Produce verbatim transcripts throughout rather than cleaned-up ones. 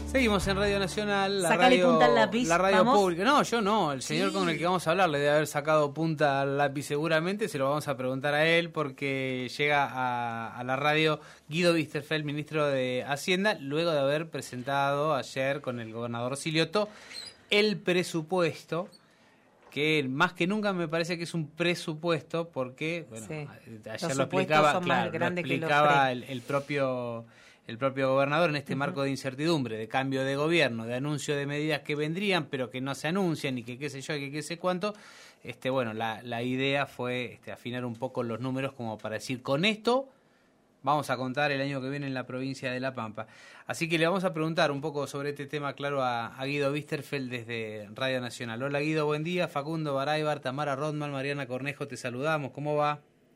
Seguimos en Radio Nacional, la Sacale radio, punta al lápiz, la radio ¿vamos? pública. No, yo no, el señor Sí. con el que vamos a hablar le debe haber sacado punta al lápiz seguramente, se lo vamos a preguntar a él porque llega a, a la radio Guido Wisterfeld, ministro de Hacienda, luego de haber presentado ayer con el gobernador Silioto el presupuesto, que más que nunca me parece que es un presupuesto porque, bueno, Sí. ayer Los lo supuestos explicaba, son más claro, lo grandes que los explicaba pre. el, el propio... el propio gobernador en este uh-huh. marco de incertidumbre, de cambio de gobierno, de anuncio de medidas que vendrían, pero que no se anuncian y que qué sé yo, que qué sé cuánto, este bueno, la, la idea fue este, afinar un poco los números como para decir, con esto vamos a contar el año que viene en la provincia de La Pampa. Así que le vamos a preguntar un poco sobre este tema, claro, a, a Guido Wisterfeld desde Radio Nacional. Hola Guido, buen día. Facundo Baraybar, Tamara Rodman, Mariana Cornejo, te saludamos. ¿Cómo va?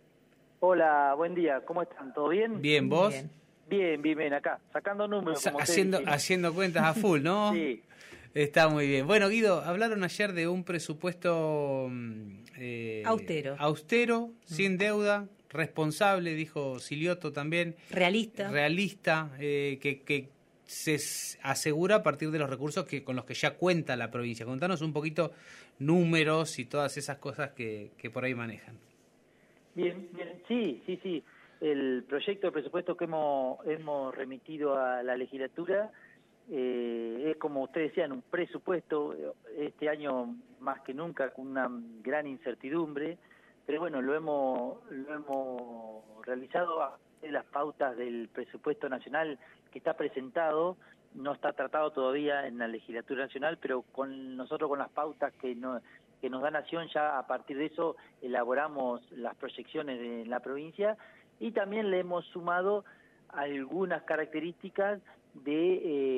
Hola, buen día. ¿Cómo están? ¿Todo bien? Bien, ¿vos? Bien. Bien, bien, bien, acá, sacando números. Como haciendo, ustedes haciendo cuentas a full, ¿no? Sí. Está muy bien. Bueno, Guido, hablaron ayer de un presupuesto eh, austero, austero, sin deuda, responsable, dijo Silioto también. Realista. Realista, eh, que, que se asegura a partir de los recursos que con los que ya cuenta la provincia. Contanos un poquito números y todas esas cosas que, que por ahí manejan. Bien, bien, sí, sí, sí. El proyecto de presupuesto que hemos, hemos remitido a la legislatura eh, es, como ustedes decían, un presupuesto, este año más que nunca con una gran incertidumbre, pero bueno, lo hemos, lo hemos realizado a las pautas del presupuesto nacional que está presentado, no está tratado todavía en la legislatura nacional, pero con nosotros con las pautas que, no, que nos da Nación, ya a partir de eso elaboramos las proyecciones de la provincia. Y también le hemos sumado algunas características de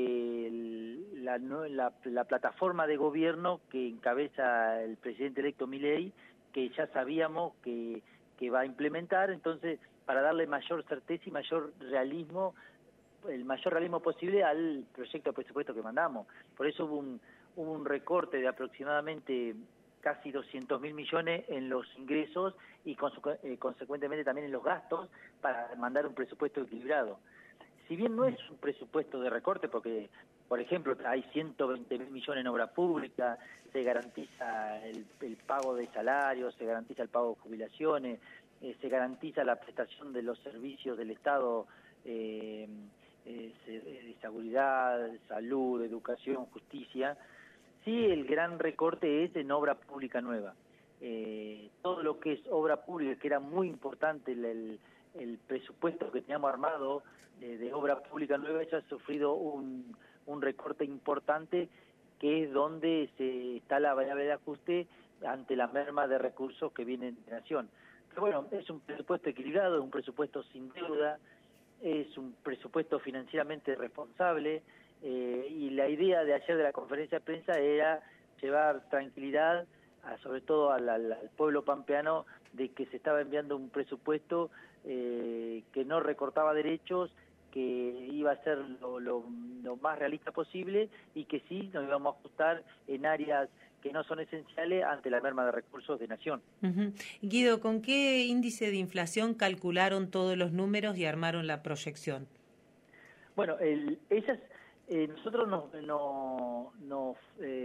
eh, la, la, la plataforma de gobierno que encabeza el presidente electo Milei, que ya sabíamos que, que va a implementar, entonces para darle mayor certeza y mayor realismo, el mayor realismo posible al proyecto de presupuesto que mandamos. Por eso hubo un, hubo un recorte de aproximadamente casi doscientos mil millones en los ingresos y consecu eh, consecuentemente también en los gastos para mandar un presupuesto equilibrado. Si bien no es un presupuesto de recorte, porque, por ejemplo, hay ciento veinte mil millones en obra pública, se garantiza el, el pago de salarios, se garantiza el pago de jubilaciones, eh, se garantiza la prestación de los servicios del Estado eh, eh, de seguridad, salud, educación, justicia. Sí, el gran recorte es en obra pública nueva. Eh, todo lo que es obra pública, que era muy importante el, el, el presupuesto que teníamos armado eh, de obra pública nueva, ya ha sufrido un, un recorte importante, que es donde se está la variable de ajuste ante la merma de recursos que vienen de Nación. Pero bueno, es un presupuesto equilibrado, es un presupuesto sin deuda, es un presupuesto financieramente responsable. Eh, y la idea de ayer de la conferencia de prensa era llevar tranquilidad, a, sobre todo al, al, al pueblo pampeano, de que se estaba enviando un presupuesto eh, que no recortaba derechos, que iba a ser lo, lo, lo más realista posible y que sí nos íbamos a ajustar en áreas que no son esenciales ante la merma de recursos de Nación. Uh-huh. Guido, ¿con qué índice de inflación calcularon todos los números y armaron la proyección? Bueno, el, esas... Eh, nosotros nos, nos, nos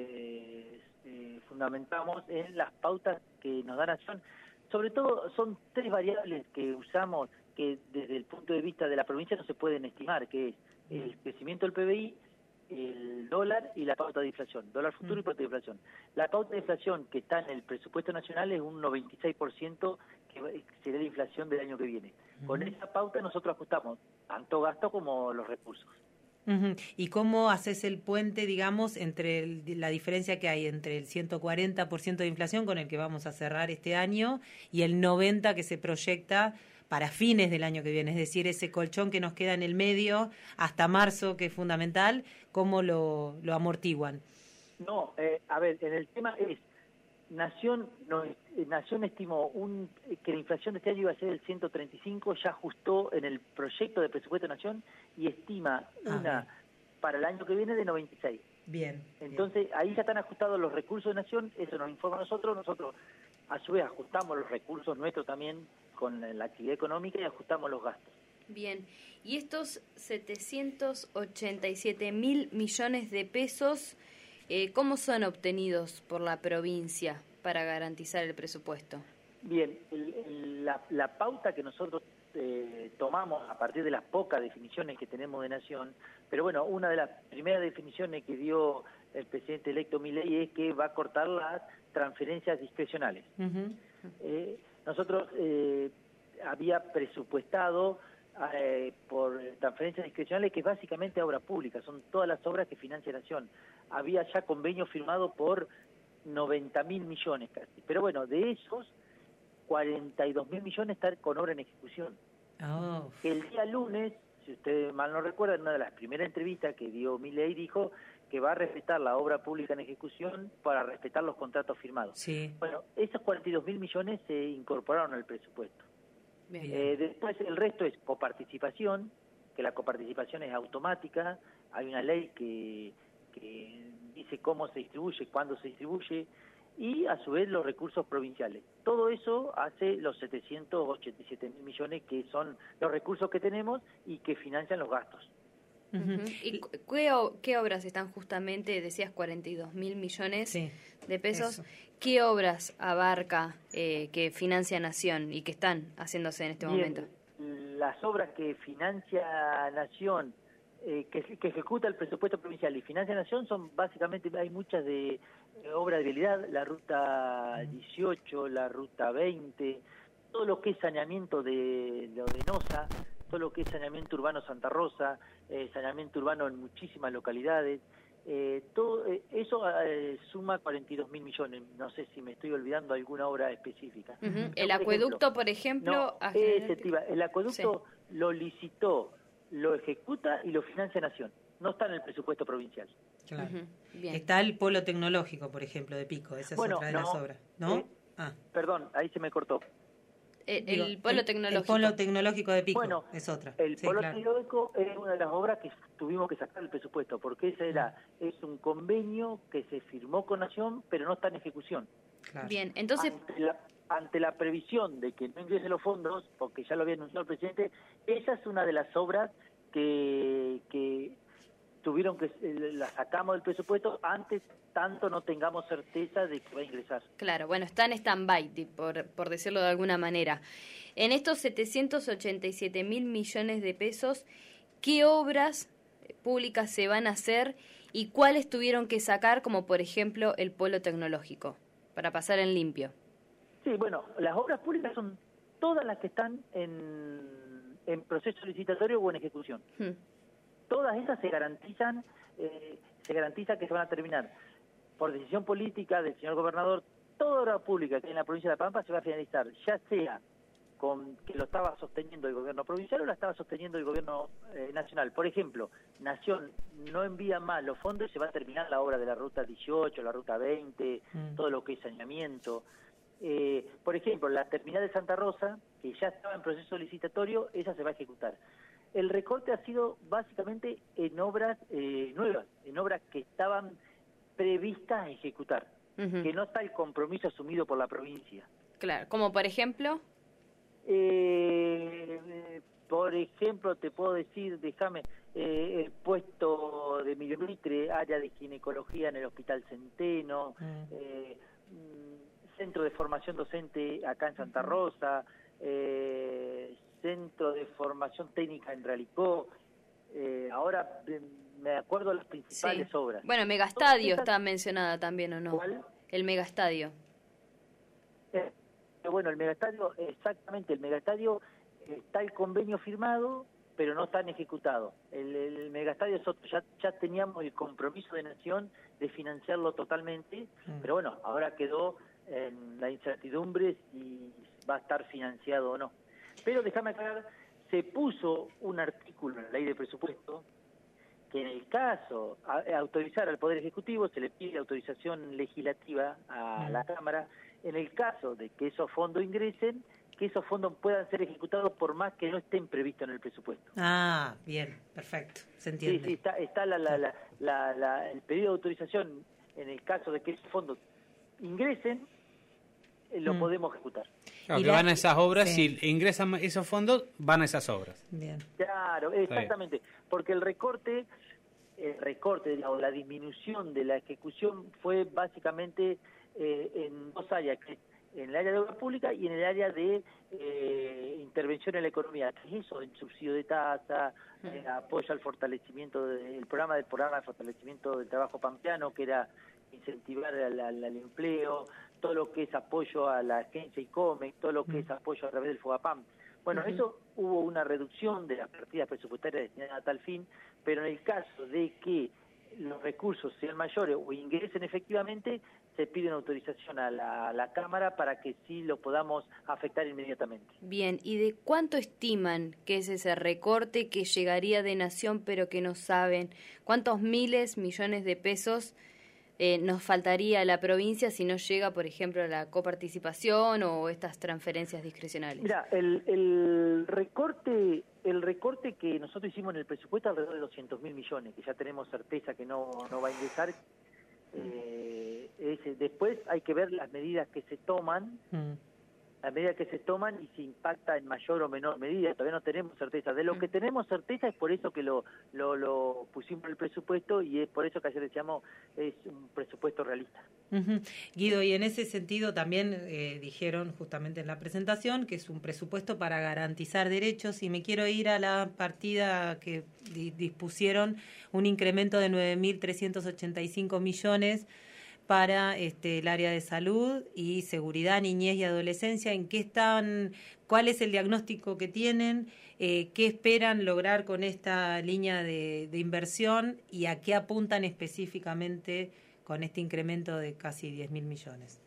eh, eh, fundamentamos en las pautas que nos da Nación. Sobre todo son tres variables que usamos que desde el punto de vista de la provincia no se pueden estimar, que es el crecimiento del P B I, el dólar y la pauta de inflación, dólar futuro y pauta de inflación. La pauta de inflación que está en el presupuesto nacional es un noventa y seis por ciento que será la inflación del año que viene. Con esa pauta nosotros ajustamos tanto gasto como los recursos. Uh-huh. ¿Y cómo haces el puente, digamos, entre el, la diferencia que hay entre el ciento cuarenta por ciento de inflación con el que vamos a cerrar este año y el noventa por ciento que se proyecta para fines del año que viene? Es decir, ese colchón que nos queda en el medio hasta marzo, que es fundamental, ¿cómo lo, lo amortiguan? No, eh, a ver, en el tema es, Nación no, Nación estimó un, que la inflación de este año iba a ser el ciento treinta y cinco, ya ajustó en el proyecto de presupuesto de Nación y estima ah, una bien. Para el año que viene de noventa y seis. Bien. Entonces, bien. ahí ya están ajustados los recursos de Nación, eso nos informa a nosotros, nosotros a su vez ajustamos los recursos nuestros también con la actividad económica y ajustamos los gastos. Bien, y estos setecientos ochenta y siete mil millones de pesos, eh, ¿cómo son obtenidos por la provincia para garantizar el presupuesto? Bien, el, el, la, la pauta que nosotros eh, tomamos a partir de las pocas definiciones que tenemos de Nación, pero bueno, una de las primeras definiciones que dio el presidente electo Milei es que va a cortar las transferencias discrecionales. Uh-huh. Eh, nosotros eh, había presupuestado eh, por transferencias discrecionales, que es básicamente obra pública, son todas las obras que financia Nación. Había ya convenio firmado por noventa mil millones casi, pero bueno, de esos cuarenta y dos mil millones están con obra en ejecución. Oh. El día lunes, si ustedes mal no recuerdan, en una de las primeras entrevistas que dio Milei dijo que va a respetar la obra pública en ejecución para respetar los contratos firmados. Sí. Bueno, esos cuarenta y dos mil millones se incorporaron al presupuesto. Eh, después el resto es coparticipación, que la coparticipación es automática, hay una ley que, que dice cómo se distribuye, cuándo se distribuye, y a su vez los recursos provinciales. Todo eso hace los setecientos ochenta y siete mil millones, que son los recursos que tenemos y que financian los gastos. Uh-huh. ¿Y qué, qué obras están justamente, decías cuarenta y dos mil millones sí, de pesos? Eso. ¿Qué obras abarca eh, que financia Nación y que están haciéndose en este Bien, momento? Las obras que financia Nación, eh, que, que ejecuta el presupuesto provincial y financia Nación, son básicamente, hay muchas de eh, obras de vialidad, la ruta dieciocho, la ruta veinte, todo lo que es saneamiento de, de Odenosa, todo lo que es saneamiento urbano Santa Rosa, eh, saneamiento urbano en muchísimas localidades, eh, todo eh, eso eh, suma cuarenta y dos mil millones. No sé si me estoy olvidando alguna obra específica. Uh-huh. No, el por acueducto, ejemplo, por ejemplo... No, a... ese, tío, el acueducto sí. Lo licitó, lo ejecuta y lo financia Nación. No está en el presupuesto provincial. Claro. Uh-huh. Bien. Está el polo tecnológico, por ejemplo, de Pico. Esa es bueno, otra de no, las obras. ¿No? Eh, ah. Perdón, ahí se me cortó. El, Digo, el polo tecnológico. El polo tecnológico de Pico bueno, es otra. El sí, polo claro. tecnológico es una de las obras que tuvimos que sacar del presupuesto, porque ese era es un convenio que se firmó con Nación, pero no está en ejecución. Claro. Bien, entonces... Ante la, ante la previsión de que no ingresen los fondos, porque ya lo había anunciado el presidente, esa es una de las obras que... que tuvieron que la sacamos del presupuesto antes tanto no tengamos certeza de que va a ingresar. Claro, bueno, está en stand-by, por, por decirlo de alguna manera. En estos setecientos ochenta y siete mil millones de pesos, ¿qué obras públicas se van a hacer y cuáles tuvieron que sacar, como por ejemplo el polo tecnológico, para pasar en limpio? Sí, bueno, las obras públicas son todas las que están en, en proceso licitatorio o en ejecución. Hmm. Todas esas se garantizan, eh, se garantiza que se van a terminar por decisión política del señor gobernador. Toda obra pública que hay en la provincia de La Pampa se va a finalizar, ya sea con que lo estaba sosteniendo el gobierno provincial o la estaba sosteniendo el gobierno eh, nacional. Por ejemplo, Nación no envía más los fondos y se va a terminar la obra de la ruta dieciocho, la ruta veinte, mm. todo lo que es saneamiento. Eh, por ejemplo, la terminal de Santa Rosa, que ya estaba en proceso licitatorio, esa se va a ejecutar. El recorte ha sido básicamente en obras eh, nuevas, en obras que estaban previstas a ejecutar, uh-huh. que no está el compromiso asumido por la provincia. Claro, como por ejemplo... Eh, eh, por ejemplo, te puedo decir, déjame, eh, el puesto de Millomitre, área de ginecología en el Hospital Centeno, uh-huh. eh, centro de formación docente acá en Santa Rosa, eh, centro de formación técnica en Realicó, eh, ahora eh, me acuerdo de las principales sí. obras. Bueno, Megastadio está mencionada también, ¿o no? ¿Cuál? El Megastadio. Eh, bueno, el Megastadio, exactamente, el Megastadio está el convenio firmado, pero no está en ejecutado. El, el Megastadio es otro, ya, ya teníamos el compromiso de Nación de financiarlo totalmente, mm. pero bueno, ahora quedó en la incertidumbre si va a estar financiado o no. Pero déjame aclarar, se puso un artículo en la ley de presupuesto que en el caso de autorizar al Poder Ejecutivo se le pide autorización legislativa a la Cámara, en el caso de que esos fondos ingresen, que esos fondos puedan ser ejecutados por más que no estén previstos en el presupuesto. Ah, bien, perfecto, se entiende. Sí, sí, está, está la, la, la, la, la, el pedido de autorización en el caso de que esos fondos ingresen, lo mm. podemos ejecutar. Claro, y que la, van a esas obras, sí. si ingresan esos fondos, van a esas obras. Bien. Claro, exactamente, porque el recorte, el recorte o la disminución de la ejecución fue básicamente eh, en dos áreas, que en el área de obra pública y en el área de eh, intervención en la economía, que es eso, el subsidio de tasa, eh, apoyo al fortalecimiento del programa del programa de fortalecimiento del trabajo pampeano, que era incentivar al, al, al empleo, todo lo que es apoyo a la agencia ICOMEX, todo lo que es apoyo a través del FOGAPAM. Bueno, uh-huh. eso hubo una reducción de las partidas presupuestarias destinadas a tal fin, pero en el caso de que los recursos sean mayores o ingresen efectivamente, se pide una autorización a la, a la Cámara para que sí lo podamos afectar inmediatamente. Bien, ¿y de cuánto estiman que es ese recorte que llegaría de Nación pero que no saben? ¿Cuántos miles, millones de pesos eh, nos faltaría a la provincia si no llega, por ejemplo, la coparticipación o estas transferencias discrecionales? Mira, el, el recorte el recorte que nosotros hicimos en el presupuesto alrededor de doscientos mil millones, que ya tenemos certeza que no, no va a ingresar. Eh, es, después hay que ver las medidas que se toman, mm. las medidas que se toman y si impacta en mayor o menor medida. Todavía no tenemos certeza. De lo mm. que tenemos certeza es por eso que lo, lo, lo pusimos en el presupuesto y es por eso que ayer decíamos es un presupuesto realista. Uh-huh. Guido, y en ese sentido también eh, dijeron justamente en la presentación que es un presupuesto para garantizar derechos y me quiero ir a la partida que di- dispusieron un incremento de nueve mil trescientos ochenta y cinco millones para este, el área de salud y seguridad, niñez y adolescencia. ¿En qué están? ¿Cuál es el diagnóstico que tienen? Eh, ¿Qué esperan lograr con esta línea de, de inversión y a qué apuntan específicamente con este incremento de casi diez mil millones?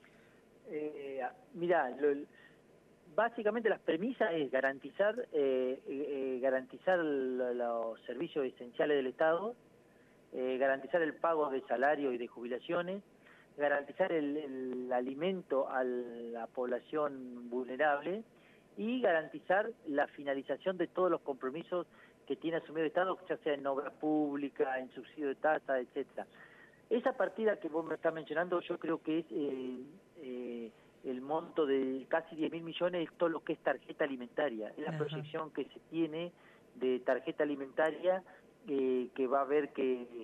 Eh, mira, lo, básicamente las premisas es garantizar eh, eh, garantizar lo, los servicios esenciales del Estado, eh, garantizar el pago de salario y de jubilaciones, garantizar el, el alimento a la población vulnerable y garantizar la finalización de todos los compromisos que tiene asumido el Estado, ya sea en obra pública, en subsidio de tasa, etcétera. Esa partida que vos me estás mencionando, yo creo que es eh, eh, el monto de casi diez mil millones, es todo lo que es tarjeta alimentaria. Es la Ajá. proyección que se tiene de tarjeta alimentaria eh, que va a haber que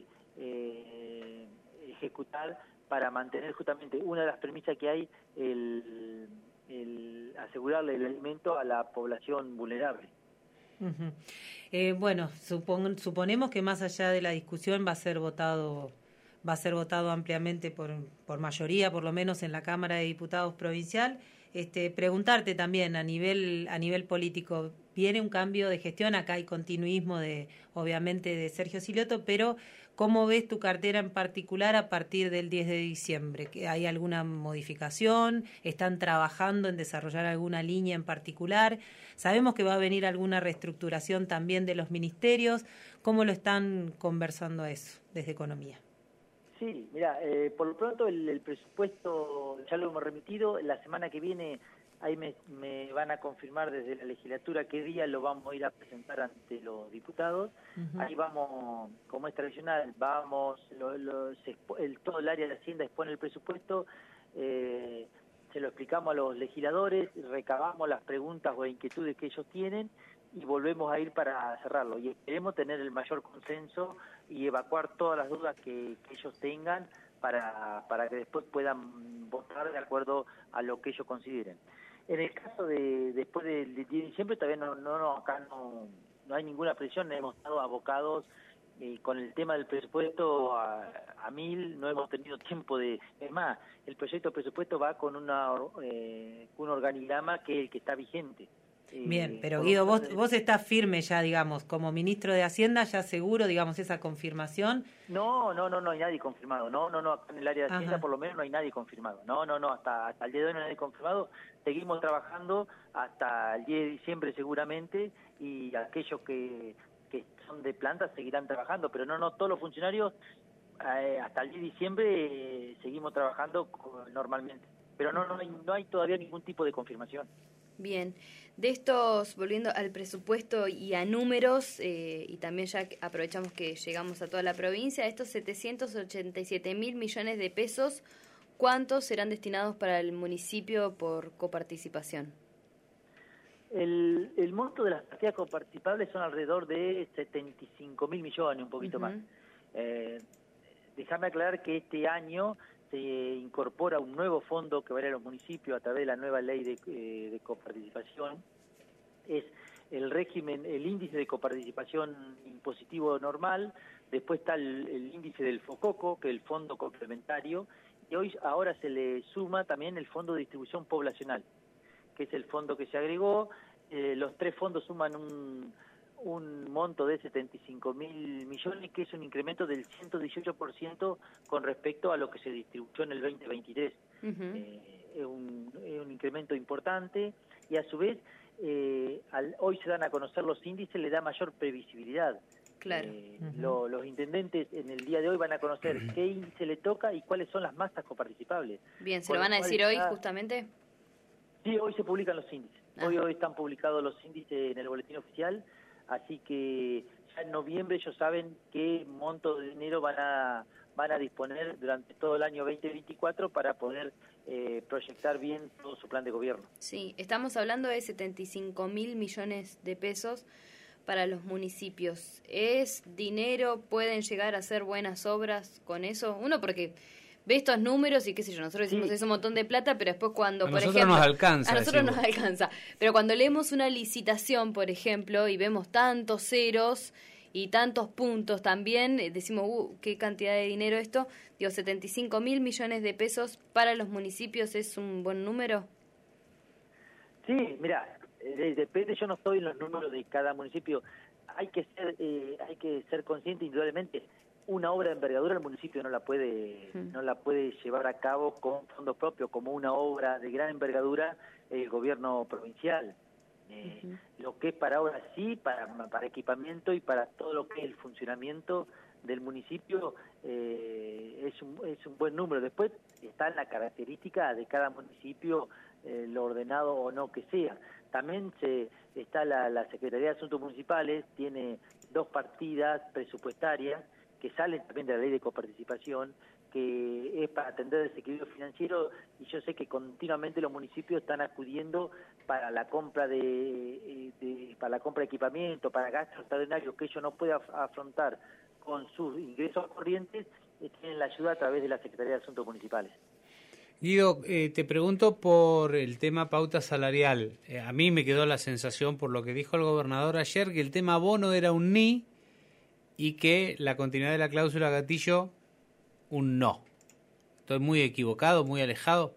eh, ejecutar para mantener justamente una de las premisas que hay, el, el asegurarle el alimento a la población vulnerable. Uh-huh. Eh, bueno, supon, suponemos que más allá de la discusión va a ser votado... va a ser votado ampliamente por, por mayoría, por lo menos en la Cámara de Diputados provincial. Este, preguntarte también a nivel a nivel político, viene un cambio de gestión, acá hay continuismo de obviamente de Sergio Silioto, pero ¿cómo ves tu cartera en particular a partir del diez de diciembre? ¿Hay alguna modificación? ¿Están trabajando en desarrollar alguna línea en particular? Sabemos que va a venir alguna reestructuración también de los ministerios. ¿Cómo lo están conversando eso desde Economía? Sí, mira, eh, por lo pronto el, el presupuesto ya lo hemos remitido. La semana que viene ahí me, me van a confirmar desde la legislatura qué día lo vamos a ir a presentar ante los diputados. Uh-huh. Ahí vamos, como es tradicional, vamos, lo, lo, se, el, todo el área de Hacienda expone el presupuesto, eh, se lo explicamos a los legisladores, recabamos las preguntas o inquietudes que ellos tienen y volvemos a ir para cerrarlo. Y esperemos tener el mayor consenso y evacuar todas las dudas que, que ellos tengan para, para que después puedan votar de acuerdo a lo que ellos consideren. En el caso de después del diez de diciembre todavía no, no, no acá no, no hay ninguna presión, hemos estado abocados eh, con el tema del presupuesto a, a mil, no hemos tenido tiempo de... Es más, el proyecto de presupuesto va con una eh, un organigrama que es el que está vigente. Bien, pero Guido, vos, vos estás firme ya, digamos, como ministro de Hacienda, ya seguro, digamos, esa confirmación. No, no, no, no hay nadie confirmado. No, no, no, en el área de Hacienda Ajá. por lo menos no hay nadie confirmado. No, no, no, hasta, hasta el día de hoy no hay nadie confirmado. Seguimos trabajando hasta el diez de diciembre seguramente y aquellos que, que son de planta seguirán trabajando, pero no, no, todos los funcionarios eh, hasta el diez de diciembre eh, seguimos trabajando normalmente. Pero no, no hay, no hay todavía ningún tipo de confirmación. Bien, de estos, volviendo al presupuesto y a números, eh, y también ya aprovechamos que llegamos a toda la provincia, estos setecientos ochenta y siete mil millones de pesos, ¿cuántos serán destinados para el municipio por coparticipación? El, el monto de las partidas coparticipables son alrededor de setenta y cinco mil millones, un poquito uh-huh. más. Eh, déjame aclarar que este año se incorpora un nuevo fondo que va a ir a los municipios a través de la nueva ley de, eh, de coparticipación. Es el régimen, el índice de coparticipación impositivo normal, después está el, el índice del FOCOCO, que es el fondo complementario, y hoy ahora se le suma también el fondo de distribución poblacional, que es el fondo que se agregó. Eh, los tres fondos suman un, un monto de setenta y cinco mil millones, que es un incremento del ciento dieciocho por ciento con respecto a lo que se distribuyó en el veinte veintitrés. Uh-huh. Eh, es, un, es un incremento importante, y a su vez, eh, al, hoy se dan a conocer los índices, le da mayor previsibilidad. Claro. Eh, uh-huh. lo, los intendentes en el día de hoy van a conocer uh-huh. qué índice le toca y cuáles son las masas coparticipables. Bien, ¿se lo van a decir hoy está... justamente? Sí, hoy se publican los índices. Ah. Hoy, hoy están publicados los índices en el boletín oficial, así que ya en noviembre ellos saben qué monto de dinero van a van a disponer durante todo el año veinte veinticuatro para poder eh, proyectar bien todo su plan de gobierno. Sí, estamos hablando de setenta y cinco mil millones de pesos para los municipios. ¿Es dinero? ¿Pueden llegar a hacer buenas obras con eso? Uno, porque ve estos números y qué sé yo, nosotros decimos sí. es un montón de plata, pero después cuando, a por nosotros ejemplo... nos alcanza. A nosotros decimos. nos alcanza. Pero cuando leemos una licitación, por ejemplo, y vemos tantos ceros y tantos puntos también, decimos, uh, qué cantidad de dinero esto. Digo, setenta y cinco mil millones de pesos para los municipios, ¿es un buen número? Sí, mira, eh, depende, yo no estoy en los números de cada municipio. Hay que ser, eh, hay que ser consciente, indudablemente. Una obra de envergadura el municipio no la puede mm. no la puede llevar a cabo con fondos propios, como una obra de gran envergadura el gobierno provincial. Eh, uh-huh. Lo que es para obras sí, para, para equipamiento y para todo lo que es el funcionamiento del municipio eh, es, un, es un buen número. Después está la característica de cada municipio, eh, lo ordenado o no que sea. También se está la, la Secretaría de Asuntos Municipales, tiene dos partidas presupuestarias que salen también de la ley de coparticipación, que es para atender el desequilibrio financiero, y yo sé que continuamente los municipios están acudiendo para la compra de, de para la compra de equipamiento, para gastos extraordinarios que ellos no pueden afrontar con sus ingresos corrientes, eh, tienen la ayuda a través de la Secretaría de Asuntos Municipales. Guido, eh, te pregunto por el tema pauta salarial. Eh, a mí me quedó la sensación, por lo que dijo el gobernador ayer, que el tema bono era un ni, y que la continuidad de la cláusula gatillo, un no. ¿Estoy muy equivocado, muy alejado?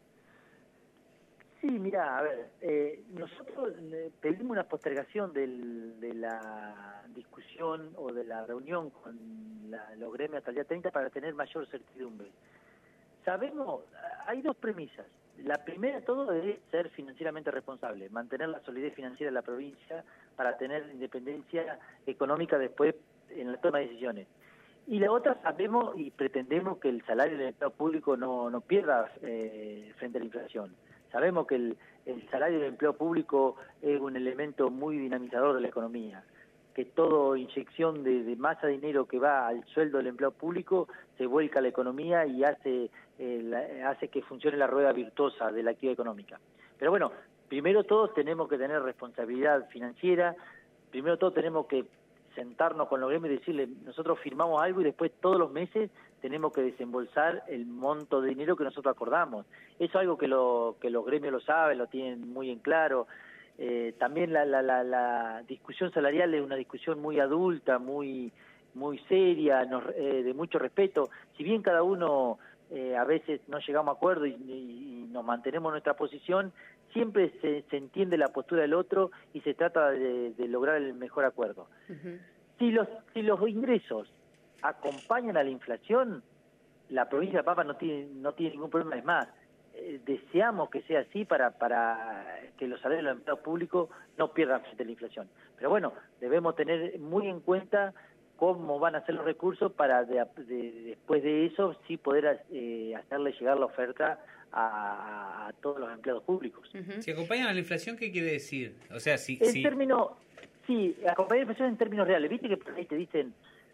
Sí, mira, a ver, eh, nosotros eh, pedimos una postergación del, de la discusión o de la reunión con la, los gremios hasta el día treinta para tener mayor certidumbre. Sabemos, hay dos premisas. La primera de todo es ser financieramente responsable, mantener la solidez financiera de la provincia para tener independencia económica después en la toma de decisiones. Y la otra, sabemos y pretendemos que el salario del empleo público no, no pierda eh, frente a la inflación. Sabemos que el, el salario del empleo público es un elemento muy dinamizador de la economía, que toda inyección de, de masa de dinero que va al sueldo del empleo público se vuelca a la economía y hace, eh, la, hace que funcione la rueda virtuosa de la actividad económica. Pero bueno, primero todos tenemos que tener responsabilidad financiera, primero todos tenemos que sentarnos con los gremios y decirle, nosotros firmamos algo y después todos los meses tenemos que desembolsar el monto de dinero que nosotros acordamos. Eso es algo que, lo, que los gremios lo saben, lo tienen muy en claro. Eh, también la, la, la, la discusión salarial es una discusión muy adulta, muy, muy seria, nos, eh, de mucho respeto. Si bien cada uno eh, a veces no llegamos a acuerdo y, y, y nos mantenemos en nuestra posición, siempre se, se entiende la postura del otro y se trata de, de lograr el mejor acuerdo. Uh-huh. Si los, si los ingresos acompañan a la inflación, la provincia de Pampa no tiene, no tiene ningún problema. Es más, eh, deseamos que sea así para, para que los salarios de los empleados públicos no pierdan frente a la inflación. Pero bueno, debemos tener muy en cuenta cómo van a ser los recursos para de, de, después de eso sí poder eh, hacerle llegar la oferta a, a todos los empleados públicos. Uh-huh. Si acompañan a la inflación, ¿qué quiere decir? O sea, si... En si... términos, sí, acompañar la inflación en términos reales. Viste que por ahí te dicen,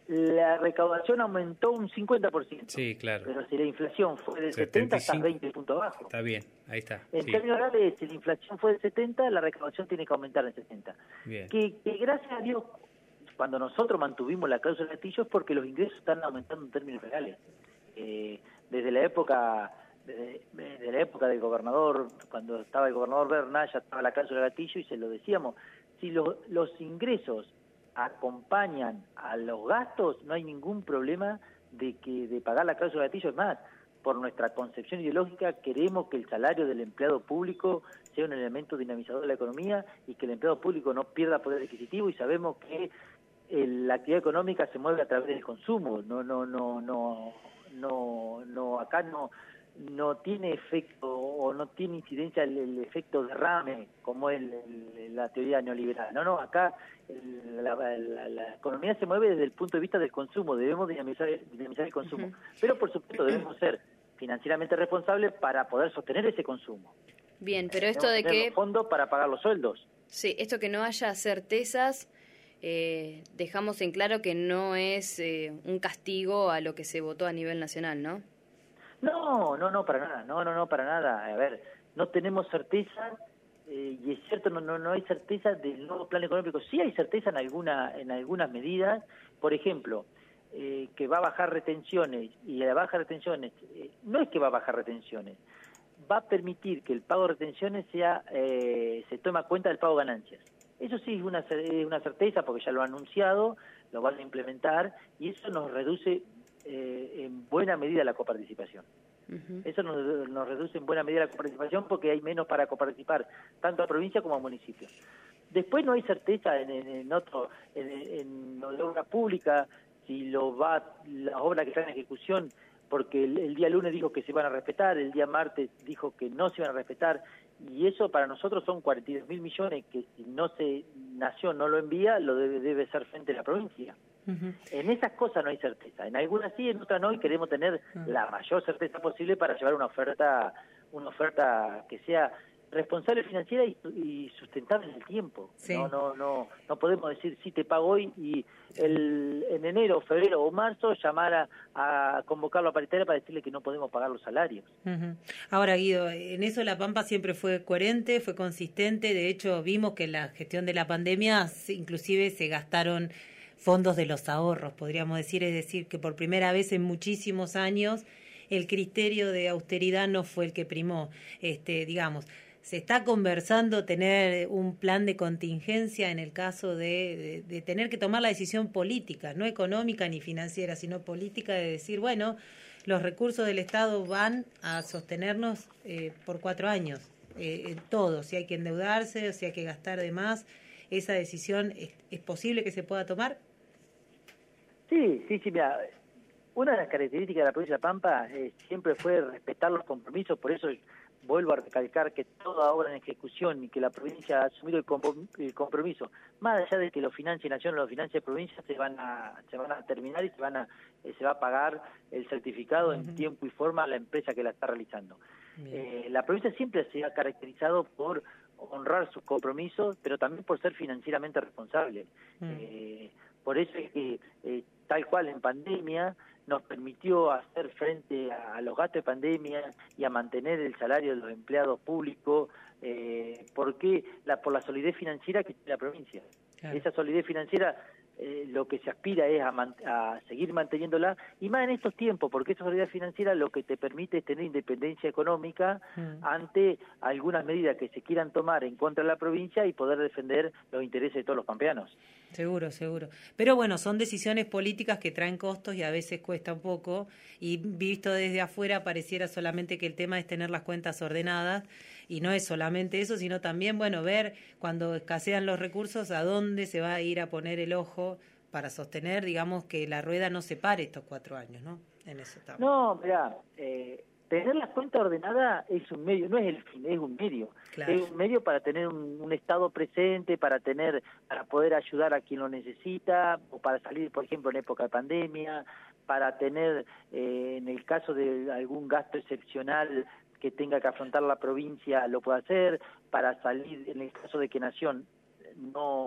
la recaudación aumentó un cincuenta por ciento. Sí, claro. Pero si la inflación fue del setenta hasta veinte puntos abajo. Está bien, ahí está. En sí. términos reales, si la inflación fue del setenta, la recaudación tiene que aumentar en sesenta. Bien. Que, que gracias a Dios, cuando nosotros mantuvimos la cláusula de gatillo es porque los ingresos están aumentando en términos reales. Eh, desde la época desde, desde la época del gobernador, cuando estaba el gobernador Berna, ya estaba la cláusula de gatillo y se lo decíamos. Si lo, los ingresos acompañan a los gastos, no hay ningún problema de que de pagar la cláusula de gatillo. Es más, por nuestra concepción ideológica queremos que el salario del empleado público sea un elemento dinamizador de la economía y que el empleado público no pierda poder adquisitivo, y sabemos que el, la actividad económica se mueve a través del consumo. No, no, no, no, no, no, acá no no tiene efecto o no tiene incidencia el, el efecto derrame como es el, el, la teoría neoliberal. No, no, acá el, la, la, la economía se mueve desde el punto de vista del consumo, debemos dinamizar, dinamizar el consumo, uh-huh. pero por supuesto debemos ser financieramente responsables para poder sostener ese consumo. Bien, pero esto de que... fondos para pagar los sueldos. Sí, esto que no haya certezas, eh, dejamos en claro que no es eh, un castigo a lo que se votó a nivel nacional, ¿no? No, no, no, para nada, no, no, no, para nada. A ver, no tenemos certeza, eh, y es cierto, no, no, no hay certeza del nuevo plan económico. Sí hay certeza en alguna, en algunas medidas, por ejemplo, eh, que va a bajar retenciones, y la baja retenciones, eh, no es que va a bajar retenciones, va a permitir que el pago de retenciones sea, eh, se tome cuenta del pago de ganancias. Eso sí es una, es una certeza, porque ya lo han anunciado, lo van a implementar, y eso nos reduce Eh, en buena medida la coparticipación. Uh-huh. Eso nos, nos reduce en buena medida la coparticipación porque hay menos para coparticipar, tanto a provincia como a municipio. Después no hay certeza en, en, en otro, en, en la obra pública, si lo va, las obras que están en ejecución, porque el, el día lunes dijo que se iban a respetar, el día martes dijo que no se iban a respetar, y eso para nosotros son cuarenta y dos mil millones que si no se Nación no lo envía, lo debe, debe ser frente a la provincia. Uh-huh. En esas cosas no hay certeza, en algunas sí, en otras no, y queremos tener uh-huh. la mayor certeza posible para llevar una oferta una oferta que sea responsable financiera y, y sustentable en el tiempo. Sí. No, no, no, no podemos decir sí te pago hoy y el, en enero, febrero o marzo llamar a, a convocarlo a paritaria para decirle que no podemos pagar los salarios. Uh-huh. Ahora, Guido, en eso La Pampa siempre fue coherente, fue consistente. De hecho, vimos que en la gestión de la pandemia inclusive se gastaron fondos de los ahorros, podríamos decir, es decir, que por primera vez en muchísimos años el criterio de austeridad no fue el que primó. Este, digamos, se está conversando tener un plan de contingencia en el caso de, de, de tener que tomar la decisión política, no económica ni financiera, sino política, de decir, bueno, los recursos del Estado van a sostenernos eh, por cuatro años, eh, todo, si hay que endeudarse o si hay que gastar de más. ¿Esa decisión es, es posible que se pueda tomar? Sí, sí, sí, mira, una de las características de la provincia de La Pampa eh, siempre fue respetar los compromisos, por eso vuelvo a recalcar que toda obra en ejecución y que la provincia ha asumido el, comprom- el compromiso, más allá de que lo financie Nación o lo financie provincia, se van a se van a terminar y se van a eh, se va a pagar el certificado uh-huh. en tiempo y forma a la empresa que la está realizando. Eh, la provincia siempre se ha caracterizado por honrar sus compromisos, pero también por ser financieramente responsable. Uh-huh. Eh, por eso es que, eh, tal cual en pandemia, nos permitió hacer frente a los gastos de pandemia y a mantener el salario de los empleados públicos, eh, porque la, por la solidez financiera que tiene la provincia. Claro. Esa solidez financiera eh, lo que se aspira es a, man, a seguir manteniéndola, y más en estos tiempos, porque esa solidez financiera lo que te permite es tener independencia económica mm. ante algunas medidas que se quieran tomar en contra de la provincia y poder defender los intereses de todos los pampeanos. Seguro, seguro. Pero bueno, son decisiones políticas que traen costos y a veces cuesta un poco, y visto desde afuera pareciera solamente que el tema es tener las cuentas ordenadas, y no es solamente eso, sino también, bueno, ver cuando escasean los recursos a dónde se va a ir a poner el ojo para sostener, digamos, que la rueda no se pare estos cuatro años, ¿no? En eso estamos. No, mirá, eh, tener las cuentas ordenadas es un medio, no es el fin, es un medio. Claro. Es un medio para tener un, un Estado presente, para tener, para poder ayudar a quien lo necesita, o para salir, por ejemplo, en época de pandemia, para tener, eh, en el caso de algún gasto excepcional que tenga que afrontar la provincia, lo puede hacer, para salir, en el caso de que Nación no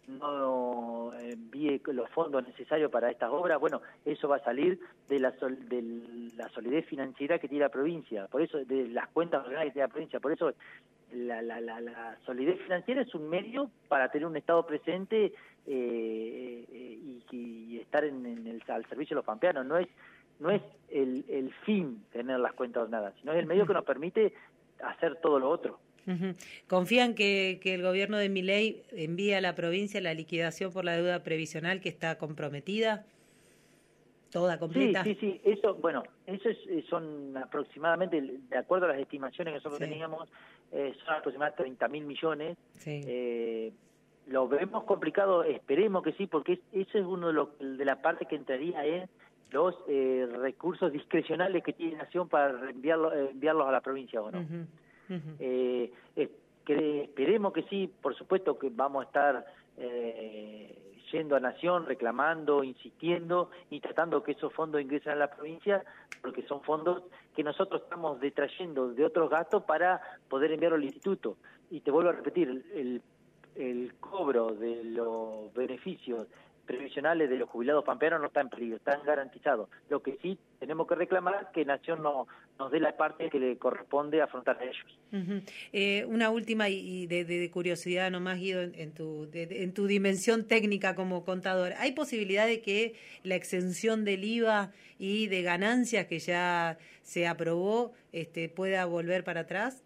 no envíe los fondos necesarios para estas obras, bueno, eso va a salir de la sol, de la solidez financiera que tiene la provincia, por eso de las cuentas ordenadas que tiene la provincia, por eso la, la, la, la solidez financiera es un medio para tener un Estado presente eh, eh, y, y estar en, en el, al servicio de los pampeanos. No es no es el, el fin tener las cuentas ordenadas, sino es el medio que nos permite hacer todo lo otro. Uh-huh. ¿Confían que, que el gobierno de Milei envíe a la provincia la liquidación por la deuda previsional que está comprometida? ¿Toda completa? Sí, sí, sí. Eso, bueno, eso es, son aproximadamente, de acuerdo a las estimaciones que nosotros sí. teníamos, eh, son aproximadamente treinta mil millones. Sí. Eh, lo vemos complicado, esperemos que sí, porque eso es uno de, los, de la parte que entraría en los eh, recursos discrecionales que tiene Nación para enviarlo, enviarlos a la provincia o no. Uh-huh. Uh-huh. Eh, eh, que esperemos que sí, por supuesto que vamos a estar eh, yendo a Nación, reclamando, insistiendo y tratando que esos fondos ingresen a la provincia, porque son fondos que nosotros estamos detrayendo de otros gastos para poder enviarlo al instituto. Y te vuelvo a repetir, el, el cobro de los beneficios previsionales de los jubilados pampeanos no está en peligro, están garantizados. Lo que sí tenemos que reclamar es que Nación no, nos dé la parte que le corresponde afrontar a ellos. Uh-huh. Eh, una última y de, de, de curiosidad nomás, Guido, en, en, tu, de, de, en tu dimensión técnica como contador, ¿hay posibilidad de que la exención del I V A y de ganancias que ya se aprobó este, pueda volver para atrás?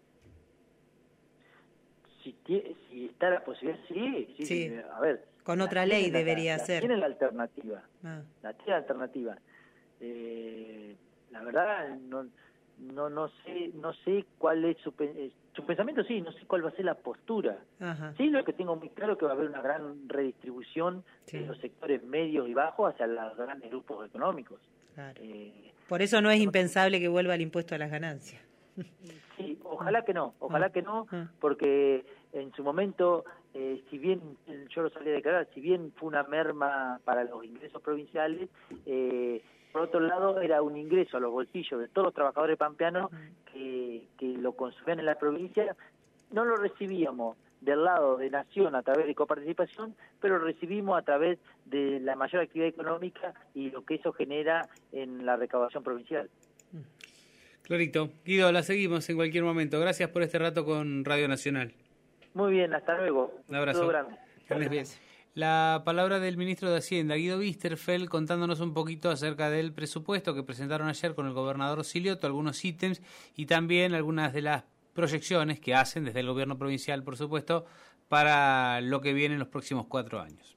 Si, si está la posibilidad, sí, sí, sí. A ver, con otra ley debería la, ser. Tiene la alternativa, ah. la tiene la alternativa. Eh, la verdad, no, no, no sé, no sé cuál es su, su pensamiento, sí, no sé cuál va a ser la postura. Ajá. Sí, lo que tengo muy claro es que va a haber una gran redistribución sí. de los sectores medios y bajos hacia los grandes grupos económicos. Claro. Eh, Por eso no es impensable que vuelva el impuesto a las ganancias. Sí, ojalá que no, ojalá que no, porque en su momento, eh, si bien yo lo salí a declarar, si bien fue una merma para los ingresos provinciales, eh, por otro lado era un ingreso a los bolsillos de todos los trabajadores pampeanos que, que lo consumían en la provincia, no lo recibíamos del lado de Nación a través de coparticipación, pero lo recibimos a través de la mayor actividad económica y lo que eso genera en la recaudación provincial. Clarito. Guido, la seguimos en cualquier momento. Gracias por este rato con Radio Nacional. Muy bien, hasta luego. Un abrazo. Todo grande. Gracias. La palabra del ministro de Hacienda, Guido Wisterfeld, contándonos un poquito acerca del presupuesto que presentaron ayer con el gobernador Silioto, algunos ítems y también algunas de las proyecciones que hacen desde el gobierno provincial, por supuesto, para lo que viene en los próximos cuatro años.